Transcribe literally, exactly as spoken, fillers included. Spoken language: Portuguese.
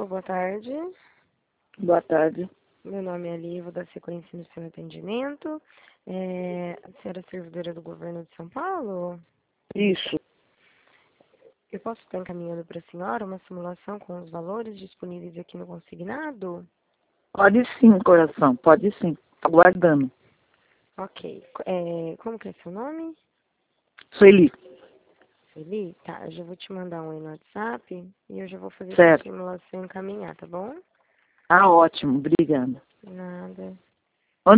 boa tarde. Boa tarde. Meu nome é Ali, vou dar sequência no seu atendimento. É, a senhora é servidora do governo de São Paulo? Isso. Eu posso estar encaminhando para a senhora uma simulação com os valores disponíveis aqui no consignado? Pode sim, coração, pode sim. Aguardando. Ok. É, como que é seu nome? Sueli. Sueli? Tá, eu já vou te mandar um aí no WhatsApp e eu já vou fazer essa Certo. simulação e encaminhar, tá bom? Ah, ótimo, obrigada. Nada.